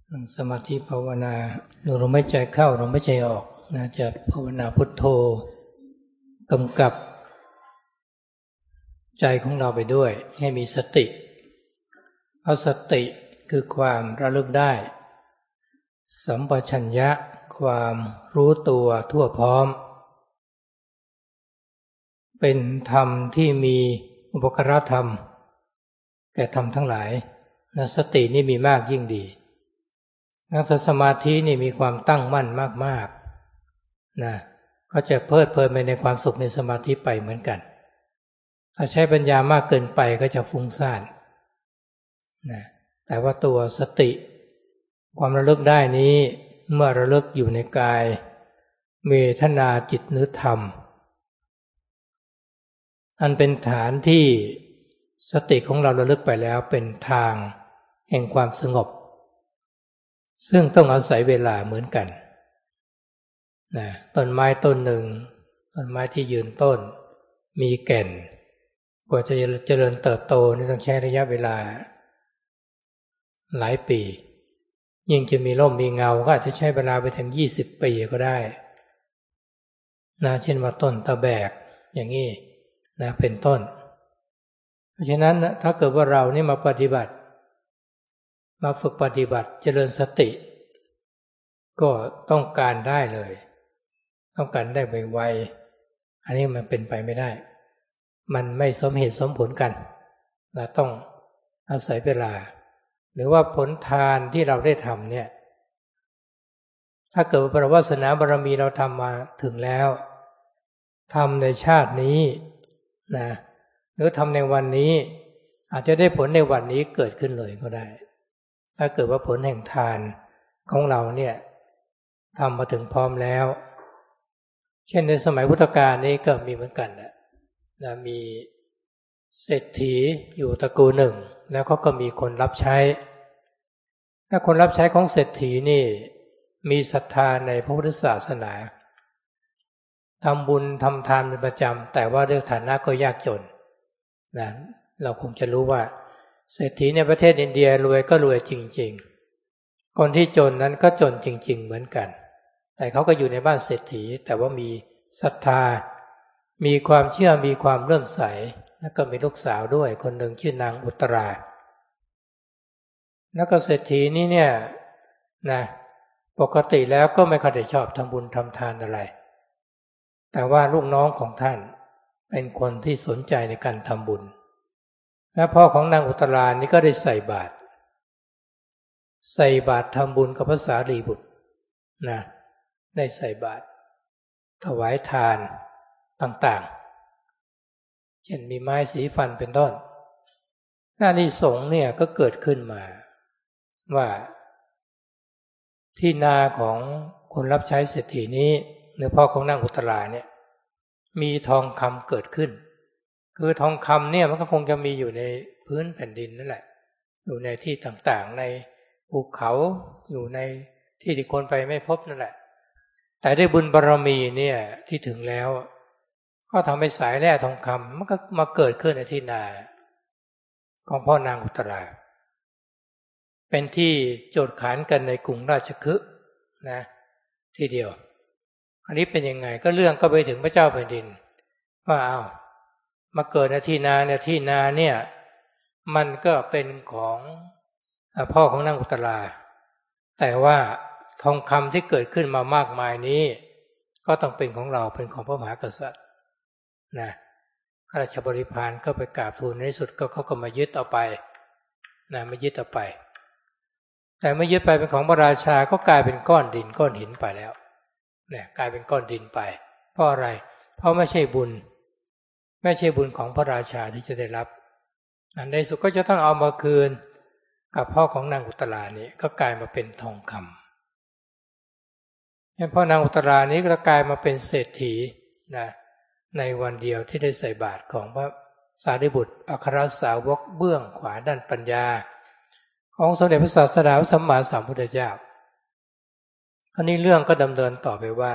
นั่งสมาธิภาวนาดูลมหายใจเข้าลมหายใจออกนะจะภาวนาพุทโธกำกับใจของเราไปด้วยให้มีสติเพราะสติคือความระลึกได้สัมปชัญญะความรู้ตัวทั่วพร้อมเป็นธรรมที่มีอุปการธรรมแก่ธรรมทั้งหลายนะสตินี่มีมากยิ่งดีนักสมาธินี่มีความตั้งมั่นมากๆนะก็จะเพลิดเพลินไปในความสุขในสมาธิไปเหมือนกันถ้าใช้ปัญญามากเกินไปก็จะฟุ้งซ่านนะแต่ว่าตัวสติความระลึกได้นี้เมื่อระลึกอยู่ในกายเวทนาจิตนึกธรรมอันเป็นฐานที่สติของเราระลึกไปแล้วเป็นทางแห่งความสงบซึ่งต้องอาศัยเวลาเหมือนกันนะต้นไม้ต้นหนึ่งต้นไม้ที่ยืนต้นมีแก่นกว่าจะเจริญเติบโตนี่ต้องใช้ระยะเวลาหลายปียิ่งจะมีร่มมีเงาก็อาจจะใช้เวลาไปถึง20 ปีก็ได้นะเช่นว่าต้นตะแบกอย่างนี้นะเป็นต้นเพราะฉะนั้นถ้าเกิดว่าเรานี่มาปฏิบัติมาฝึกปฏิบัติเจริญสติก็ต้องการได้เลยต้องการได้ไวๆอันนี้มันเป็นไปไม่ได้มันไม่สมเหตุสมผลกันเราต้องอาศัยเวลาหรือว่าผลทานที่เราได้ทำเนี่ยถ้าเกิดว่าวาสนาบารมีเราทำมาถึงแล้วทำในชาตินี้นะหรือทำในวันนี้อาจจะได้ผลในวันนี้เกิดขึ้นเลยก็ได้ถ้าเกิดว่าผลแห่งทานของเราเนี่ยทำมาถึงพร้อมแล้วเช่นในสมัยพุทธกาลนี้ก็มีเหมือนกันนะมีเศรษฐีอยู่ตระกูลหนึ่งแล้วเขาก็มีคนรับใช้ถ้าคนรับใช้ของเศรษฐีนี่มีศรัทธาในพระพุทธศาสนาทำบุญทำทานเป็นประจำแต่ว่าด้วยฐานะก็ยากจนนะเราคงจะรู้ว่าเศรษฐีในประเทศอินเดียรวยก็รวยจริงๆคนที่จนนั้นก็จนจริงๆเหมือนกันแต่เขาก็อยู่ในบ้านเศรษฐีแต่ว่ามีศรัทธามีความเชื่อมีความเลื่อมใสแล้วก็มีลูกสาวด้วยคนหนึ่งชื่อนางอุตราแล้วก็เศรษฐีนี้เนี่ยนะปกติแล้วก็ไม่ค่อยได้ชอบทำบุญทำทานอะไรแต่ว่าลูกน้องของท่านเป็นคนที่สนใจในการทำบุญและพ่อของนางอุตรานี่ก็ได้ใส่บาตรทำบุญกับพระสารีบุตรนะได้ใส่บาตรถวายทานต่างๆเช่นมีไม้สีฟันเป็นต้นอานิสงส์เนี่ยก็เกิดขึ้นมาว่าที่นาของคนรับใช้เศรษฐีนี้หรือพ่อของนางอุตราเนี่ยมีทองคำเกิดขึ้นคือทองคำเนี่ยมันก็คงจะมีอยู่ในพื้นแผ่นดินนั่นแหละอยู่ในที่ต่างๆในภูเขาอยู่ในที่ที่คนไปไม่พบนั่นแหละแต่ด้วยบุญบารมีเนี่ยที่ถึงแล้วก็ทำให้สายแร่ทองคำมันก็มาเกิดขึ้นในที่นาของพ่อนางอุตราเป็นที่โจทย์ขานกันในกรุงราชคฤห์นะทีเดียวอันนี้เป็นยังไงก็เรื่องก็ไปถึงพระเจ้าแผ่นดินว่าเอามาเกิดในที่นาเนี่ยที่นาเนี่ยมันก็เป็นของพ่อของนางอุตราแต่ว่าทองคำที่เกิดขึ้นมามากมายนี้ก็ต้องเป็นของเราเป็นของพระมหากษัตริย์นะข้าราชบริพารก็ไปกราบทูลในที่สุดก็เขาก็มายึดเอาไปนะมายึดเอาไปแต่เมื่อยึดไปเป็นของพระราชาก็กลายเป็นก้อนดินก้อนหินไปแล้วเนี่ยกลายเป็นก้อนดินไปเพราะอะไรเพราะไม่ใช่บุญของพระราชาที่จะได้รับในสุดก็จะต้องเอามาคืนกับพ่อของนางอุตรานี้ก็กลายมาเป็นทองคำพ่อนางอุตรานี้ก็กลายมาเป็นเศรษฐีนะในวันเดียวที่ได้ใส่บาตรของพระสารีบุตรอัครสาวกเบื้องขวาด้านปัญญาของสมเด็จพระศาสดาสัมมาสัมพุทธเจ้าคราวนี้เรื่องก็ดำเนินต่อไปว่า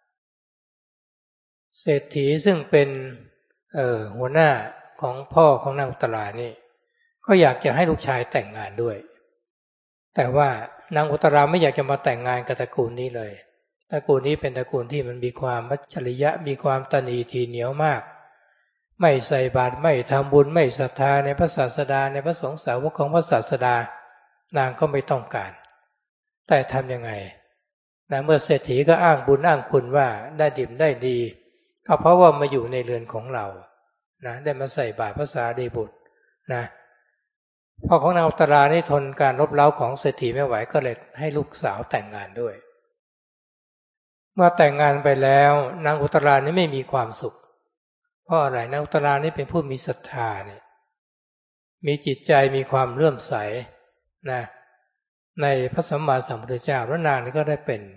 เศรษฐีซึ่งเป็นหัวหน้าของพ่อของนางอุตรานี่ก็อยากจะให้ลูกชายแต่งงานด้วยแต่ว่านางอุตราไม่อยากจะมาแต่งงานกับตระกูลนี้เลยตระกูลนี้เป็นตระกูลที่มันมีความมัจฉริยะมีความตณีทีเหนียวมากไม่ใส่บาตรไม่ทำบุญไม่ศรัทธาในพระศาสดาในพระสงฆ์สาวกของพระศาสดานางก็ไม่ต้องการแต่ทำยังไงนะเมื่อเศรษฐีก็อ้างบุญอ้างคุณว่าได้ดิบได้ดีก็เพราะว่ามาอยู่ในเรือนของเรานะได้มาใส่บาตรพระสารีบุตรนะพ่อของนางอุตรานี่ทนการรบเร้าของเศรษฐีไม่ไหวก็เลยให้ลูกสาวแต่งงานด้วยเมื่อแต่งงานไปแล้วนางอุตรานี่ไม่มีความสุขเพราะอะไรนางอุตรานี่เป็นผู้มีศรัทธาเนี่ยมีจิตใจมีความเลื่อมใสนะในพระสัมมาสัมพุทธเจ้าแล้วนางนี่ก็ได้เป็น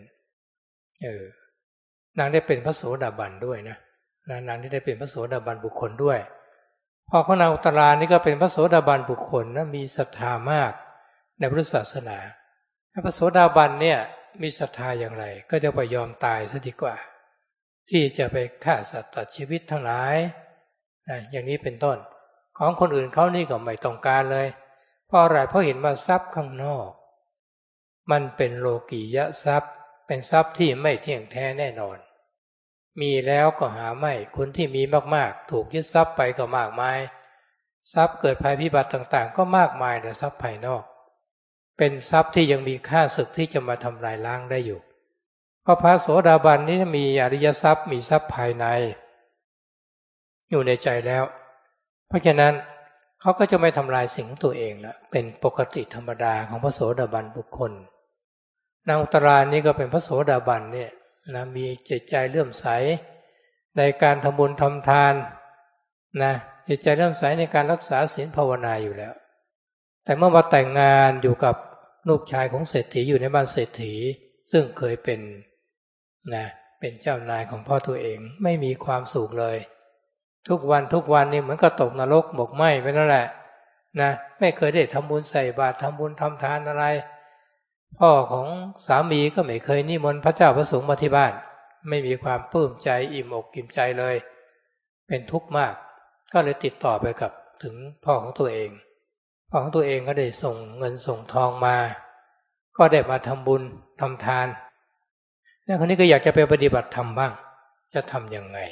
นางได้เป็นพระโสดาบันด้วยนะนางที่ได้เป็นพระโสดาบันบุคคลด้วยพ่อของนางอุตรานี่ก็เป็นพระโสดาบันบุคคลนะมีศรัทธามากในพุทธศาสนาพระโสดาบันเนี่ยมีศรัทธาอย่างไรก็จะไปยอมตายซะดีกว่าที่จะไปฆ่าสัตว์ตัดชีวิตทั้งหลายนะอย่างนี้เป็นต้นของคนอื่นเขานี่ก็ไม่ต้องการเลยเพราะอะไรเพราะเห็นว่าทรัพย์ข้างนอกมันเป็นโลกียทรัพย์เป็นทรัพย์ที่ไม่เที่ยงแท้แน่นอนมีแล้วก็หาไม่คนที่มีมากๆถูกยึดทรัพย์ไปก็มากมายทรัพย์เกิดภัยพิบัติต่างๆก็มากมายแต่ทรัพย์ภายนอกเป็นทรัพย์ที่ยังมีค่าศึกที่จะมาทำลายล้างได้อยู่เพราะพระโสดาบันนี้มีอริยทรัพย์มีทรัพย์ภายในอยู่ในใจแล้วเพราะฉะนั้นเขาก็จะไม่ทำลายสิ่งของตัวเองละเป็นปกติธรรมดาของพระโสดาบันบุคคลนางอุตรานี่ก็เป็นพระโสดาบันเนี่ยนะมีจิตใจเลื่อมใสในการทำบุญทำทานนะจิตใจเลื่อมใสในการรักษาศีลภาวนาอยู่แล้วแต่เมื่อมาแต่งงานอยู่กับลูกชายของเศรษฐีอยู่ในบ้านเศรษฐีซึ่งเคยเป็นเป็นเจ้านายของพ่อตัวเองไม่มีความสุขเลยทุกวันนี่เหมือนกับตกนรกหมกไหม้ไปนั่นแหละนะไม่เคยได้ทำบุญใส่บาตรทำบุญทำทานอะไรพ่อของสามีก็ไม่เคยนิมนต์พระเจ้าพระสงฆ์มาที่บ้านไม่มีความปลื้มใจอิ่มอกอิ่มใจเลยเป็นทุกข์มากก็เลยติดต่อไปกับถึงพ่อของตัวเองพ่อของตัวเองก็ได้ส่งเงินส่งทองมาก็ได้มาทำบุญทำทานแล้วคนนี้ก็อยากจะไปปฏิบัติธรรมบ้างจะทำยังไง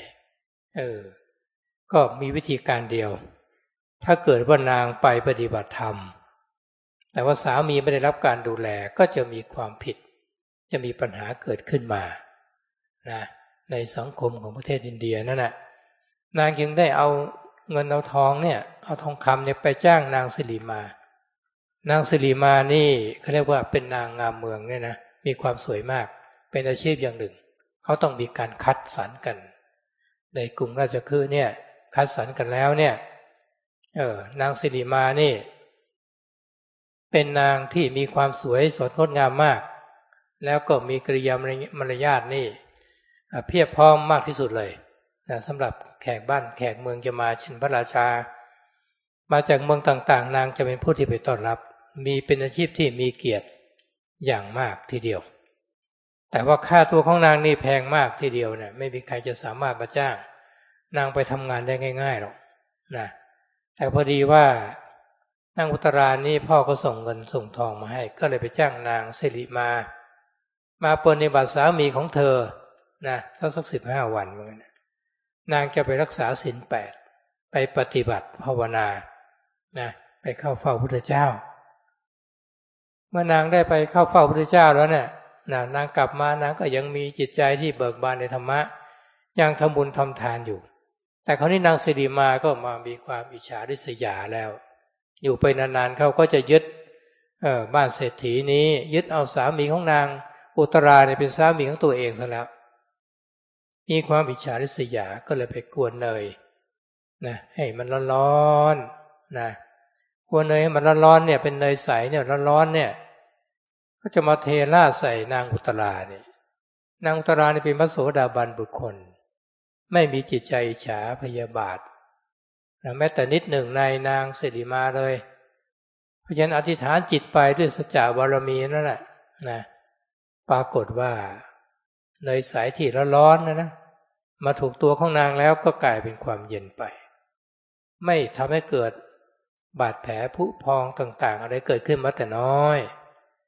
ก็มีวิธีการเดียวถ้าเกิดว่านางไปปฏิบัติธรรมแต่ว่าสามีไม่ได้รับการดูแลก็จะมีความผิดจะมีปัญหาเกิดขึ้นมานะในสังคมของประเทศอินเดียนั่นแหละนางจึงได้เอาเงินเอาทองเนี่ยเอาทองคำเนี่ยไปจ้างนางสิริมานางสิริมานี่เขาเรียกว่าเป็นนางงามเมืองเนี่ยนะมีความสวยมากเป็นอาชีพอย่างหนึ่งเขาต้องมีการคัดสรรกันในกรุงราชคฤห์เนี่ยคัดสรรกันแล้วเนี่ยนางสิริมานี่เป็นนางที่มีความสวยสดงดงามมากแล้วก็มีกริยามารยาทนี่เพียบพร้อมมากที่สุดเลยนะสำหรับแขกบ้านแขกเมืองจะมาเช่นพระราชามาจากเมืองต่างๆนางจะเป็นผู้ที่ไปต้อนรับมีเป็นอาชีพที่มีเกียรติอย่างมากทีเดียวแต่ว่าค่าตัวของนางนี่แพงมากทีเดียวเนี่ยไม่มีใครจะสามารถมาจ้างนางไปทำงานได้ง่ายๆหรอกนะแต่พอดีว่านางอุตรานี่พ่อก็ส่งเงินส่งทองมาให้ก็เลยไปจ้างนางสิริมาปฏิบัติสามีของเธอนะสัก15 วันเหมือนกันนางจะไปรักษาศีล 8ไปปฏิบัติภาวนานะไปเข้าเฝ้าพระพุทธเจ้าเมื่อนางได้ไปเข้าเฝ้าพระพุทธเจ้าแล้วเนี่ยนางกลับมานางก็ยังมีจิตใจที่เบิกบานในธรรมะยังทำบุญทำทานอยู่แต่คราวนี้นางสิริมาก็มามีความอิจฉาริษยาแล้วอยู่ไปนานๆเขาก็จะยึดบ้านเศรษฐีนี้ยึดเอาสามีของนางอุตราเนี่ยเป็นสามีของตัวเองซะแล้วมีความอิจฉาริษยาก็เลยไปกวนเนยนะให้มันร้อนๆนะกวนเนยให้มันร้อนๆเนี่ยเป็นเนยใสเนี่ยร้อนๆเนี่ยก็จะมาเทราดใส่นางอุตราเนี่ยนางอุตราเนี่ยเป็นพระโสดาบันบุคคลไม่มีจิตใจอิจฉาพยาบาทนะแม้แต่นิดหนึ่งในนางสิริมาเลยเพราะฉะนั้นอธิษฐานจิตไปด้วยสัจจะบารมีนั่นแหละนะปรากฏว่าเนยใสที่ร้อนๆนะมาถูกตัวของนางแล้วก็กลายเป็นความเย็นไปไม่ทำให้เกิดบาดแผลผุพองต่างๆอะไรเกิดขึ้นมาแต่น้อย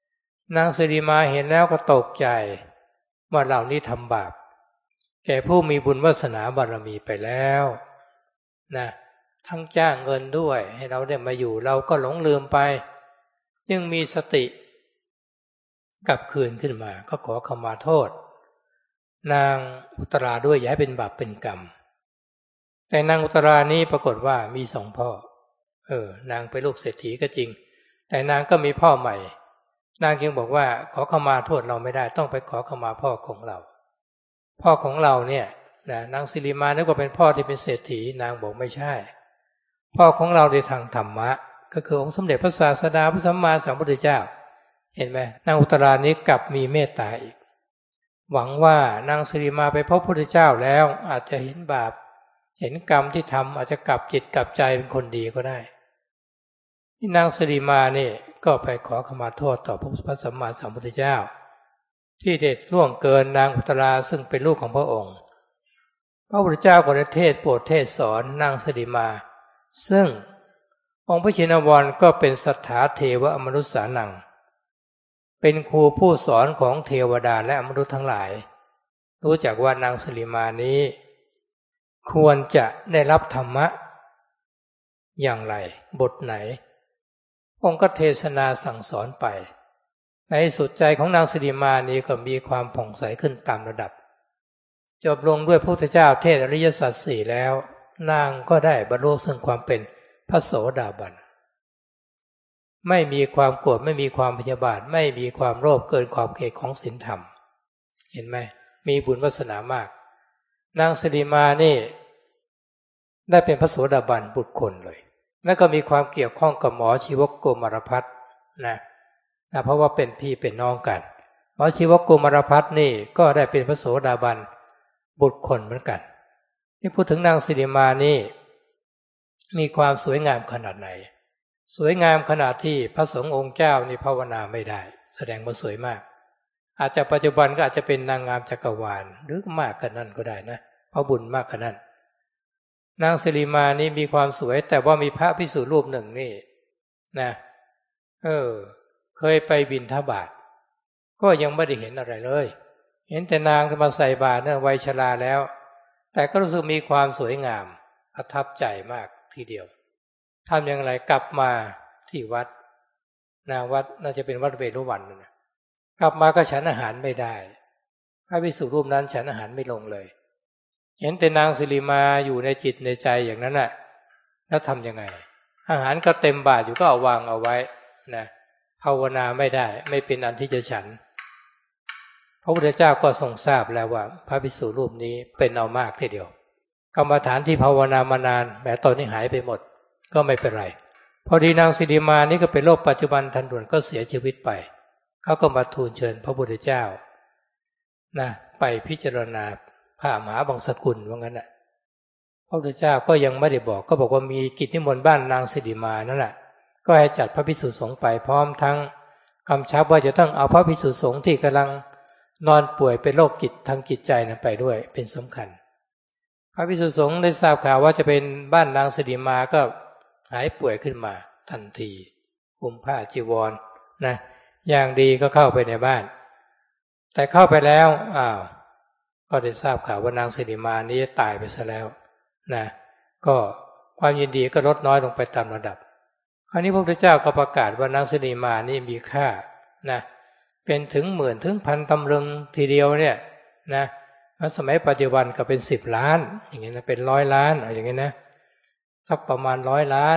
นางสิริมาเห็นแล้วก็ตกใจว่าเหล่านี้ทำบาปแก่ผู้มีบุญวาสนาบารมีไปแล้วนะทั้งจ้างเงินด้วยให้เราได้มาอยู่เราก็หลงลืมไปยังมีสติกลับคืนขึ้นมาก็ขอขมาโทษนางอุตราด้วยอย่าให้เป็นบาปเป็นกรรมแต่นางอุตรานี้ปรากฏว่ามีสองพ่อนางเป็นลูกเศรษฐีก็จริงแต่นางก็มีพ่อใหม่นางจึงบอกว่าขอขมาโทษเราไม่ได้ต้องไปขอขมาพ่อของเราพ่อของเราเนี่ยนะนางสิริมานึกว่าเป็นพ่อที่เป็นเศรษฐีนางบอกไม่ใช่พ่อของเราในทางธรรมะก็คือองค์สมเด็จพระศาสดาพระสัมมาสัมพุทธเจ้าเห็นไหมนางอุตรานี้กลับมีเมตตาอีกหวังว่านางสิริมาไปพบพระพุทธเจ้าแล้วอาจจะเห็นบาปเห็นกรรมที่ทำอาจจะกลับจิตกลับใจเป็นคนดีก็ได้นางสิริมานี่ก็ไปขอขมาโทษต่อพระสัมมาสัมพุทธเจ้าที่ได้ล่วงเกินนางอุตราซึ่งเป็นลูกของพระองค์พระพุทธเจ้าก็ได้เทศโปรดเทศสอนนางสิริมาซึ่งองค์พระชินวรก็เป็นสัทธาเทวมนุษย์สานังเป็นครูผู้สอนของเทวดาและมนุษย์ทั้งหลายรู้จักว่านางสิริมานี้ควรจะได้รับธรรมะอย่างไรบทไหนองค์ก็เทศนาสั่งสอนไปในสุดใจของนางสิริมานี้ก็มีความผ่องใสขึ้นตามระดับจบลงด้วยพระพุทธเจ้าเทศอริยสัจสี่แล้วนางก็ได้บรรลุซึ่งความเป็นพระโสดาบันไม่มีความโกรธไม่มีความพยาบาทไม่มีความโลภเกินขอบเขตของศีลธรรมเห็นไหมมีบุญวาสนามากนางสิริมานี่ได้เป็นพระโสดาบันบุตรคนเลยแล้วก็มีความเกี่ยวข้องกับหมอชีวกโกมารพัฒน์นะเพราะว่าเป็นพี่เป็นน้องกันหมอชีวกโกมารพัฒน์นี่ก็ได้เป็นพระโสดาบันบุตรคนเหมือนกันที่พูดถึงนางสิริมานี่มีความสวยงามขนาดไหนสวยงามขนาดที่พระสงฆ์องค์เจ้านี่ภาวนาไม่ได้แสดงว่าสวยมากอาจจะปัจจุบันก็อาจจะเป็นนางงามจักรวาลหรือมากกว่านั้นก็ได้นะเพราะบุญมากกว่านั้นนางสิริมานี่มีความสวยแต่ว่ามีพระภิกษุรูปหนึ่งนี่นะเคยไปบิณฑบาตก็ยังไม่ได้เห็นอะไรเลยเห็นแต่นางที่มาใส่บาตรเนี่ยวัยชราแล้วแต่ก็รู้สึกมีความสวยงามประทับใจมากทีเดียวทำอย่างไรกลับมาที่วัดวัดน่าจะเป็นวัดเวรุวันนะกลับมาก็ฉันอาหารไม่ได้พระภิกษุรูปนั้นฉันอาหารไม่ลงเลยเห็นแต่นางสิริมาอยู่ในจิตในใจอย่างนั้นน่ะแล้วทำยังไงอาหารก็เต็มบาตรอยู่ก็เอาวางเอาไว้นะภาวนาไม่ได้ไม่เป็นอันที่จะฉันพระพุทธเจ้าก็ทรงทราบแล้วว่าพระภิกษุรูปนี้เป็นเอามากทีเดียวกรรมฐานที่ภาวนามานานแม้ตอนนี้หายไปหมดก็ไม่เป็นไรพอดีนางสิริมานี่ก็เป็นโรคปัจจุบันทันด่วนก็เสียชีวิตไปเขาก็มาทูลเชิญพระพุทธเจ้าไปพิจารณาพระมหาบังสกุลว่างั้นน่ะพระพุทธเจ้าก็ยังไม่ได้บอกก็บอกว่ามีกิจนิมนต์บ้านนางสิริมานั่นแหละก็ให้จัดพระภิกษุสงฆ์ไปพร้อมทั้งกำชับว่าจะต้องเอาพระภิกษุสงฆ์ที่กำลังนอนป่วยเป็นโรคจิตทางจิตใจนั้นไปด้วยเป็นสำคัญพระภิกษุสงฆ์ได้ทราบข่าวว่าจะเป็นบ้านนางสิริมาก็หายป่วยขึ้นมาทันทีคุมผ้าจีวรนะอย่างดีก็เข้าไปในบ้านแต่เข้าไปแล้วก็ได้ทราบข่าวว่านางสิริมานี้ตายไปซะแล้วนะก็ความยินดีก็ลดน้อยลงไปตามระดับคราวนี้พระพุทธเจ้าก็ประกาศว่านางสิริมานี่มีค่านะเป็นถึงหมื่นถึงพันตำลึงทีเดียวเนี่ยนะสมัยปัจจุบันก็เป็น10 ล้านอย่างเงี้ยนะเป็น100 ล้านอะไรอย่างเงี้ยนะสักประมาณ100 ล้าน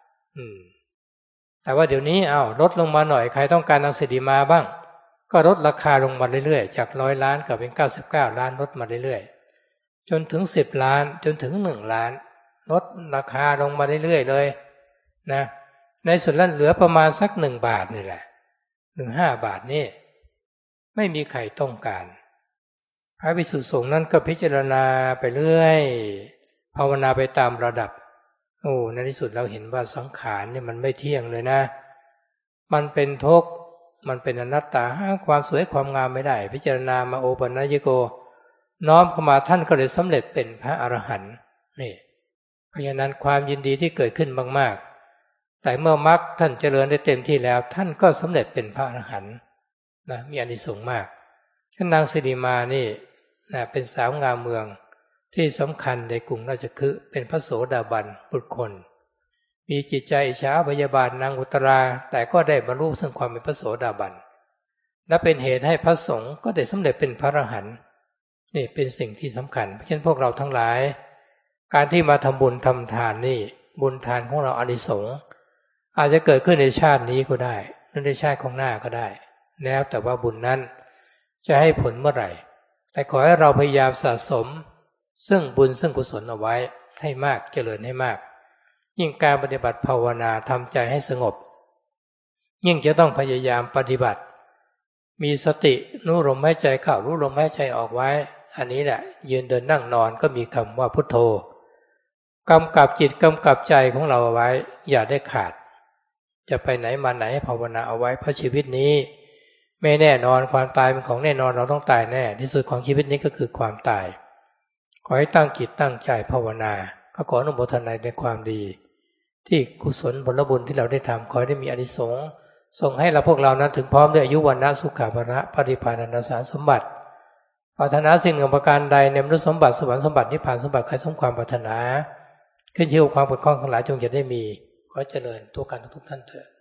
แต่ว่าเดี๋ยวนี้ลดลงมาหน่อยใครต้องการนางสิริมาบ้างก็ลดราคาลงมาเรื่อยๆจาก100 ล้านก็เป็น99 ล้านลดมาเรื่อยๆจนถึง10 ล้านจนถึง1 ล้านลดราคาลงมาเรื่อยๆเลยนะในสุดแล้วเหลือประมาณสัก1 บาทนี่แหละ5 บาทนี่ไม่มีใครต้องการพระภิกษุสงฆ์นั้นก็พิจารณาไปเรื่อยภาวนาไปตามระดับในที่สุดเราเห็นว่าสังขารเนี่ยมันไม่เที่ยงเลยนะมันเป็นทุกข์มันเป็นอนัตตาหาความสวยความงามไม่ได้พิจารณามาโอปัญญโกน้อมเข้ามาท่านก็เลยสำเร็จเป็นพระอรหันต์นี่เพราะฉะนั้นความยินดีที่เกิดขึ้นมากๆแต่เมื่อมรรคท่านเจริญได้เต็มที่แล้วท่านก็สำเร็จเป็นพระอรหันต์นะมีอานิสงส์มากท่านนางสิริมานี่นะเป็นสาวงามเมืองที่สำคัญในกรุงราชคฤห์เป็นพระโสดาบันบุคคลมีจิตใจอิจฉาพยาบาทนางอุตราแต่ก็ได้บรรลุซึ่งความเป็นพระโสดาบันและเป็นเหตุให้พระสงฆ์ก็ได้สำเร็จเป็นพระอรหันต์นี่เป็นสิ่งที่สำคัญเพราะฉะนั้นพวกเราทั้งหลายการที่มาทำบุญทำทานนี่บุญทานของเราอานิสงส์อาจจะเกิดขึ้นในชาตินี้ก็ได้หรือในชาติของหน้าก็ได้แล้วแต่ว่าบุญนั้นจะให้ผลเมื่อไหร่แต่ขอให้เราพยายามสะสมซึ่งบุญซึ่งกุศลเอาไว้ให้มากเจริญให้มากยิ่งการปฏิบัติภาวนาทำใจให้สงบยิ่งจะต้องพยายามปฏิบัติมีสติรู้ลมหายใจเข้ารู้ลมหายใจออกไว้อันนี้แหละยืนเดินนั่งนอนก็มีคำว่าพุทโธกำกับจิตกำกับใจของเราเอาไว้อย่าได้ขาดจะไปไหนมาไหนให้ภาวนาเอาไว้เพราะชีวิตนี้ไม่แน่นอนความตายเป็นของแน่นอนเราต้องตายแน่ที่สุดของชีวิตนี้ก็คือความตายขอให้ตั้งจิตตั้งใจภาวนาก็ขออนุโมทนาในความดีที่กุศลผลบุญที่เราได้ทำขอให้ได้มีอานิสงส์ส่งให้เราพวกเรานั้นถึงพร้อมด้วยอายุวรรณะสุขภละปฏิภาณันตสารสมบัติปรารถนาสิ่งหนึ่งประการใดในมนุษย์สมบัติสวรรค์สมบัตินิพพานสมบัติใครสมความปรารถนาขึ้นชื่อความปกครองทั้งหลายจงจะได้มีขอเจริญทุกการทุกท่านเถิด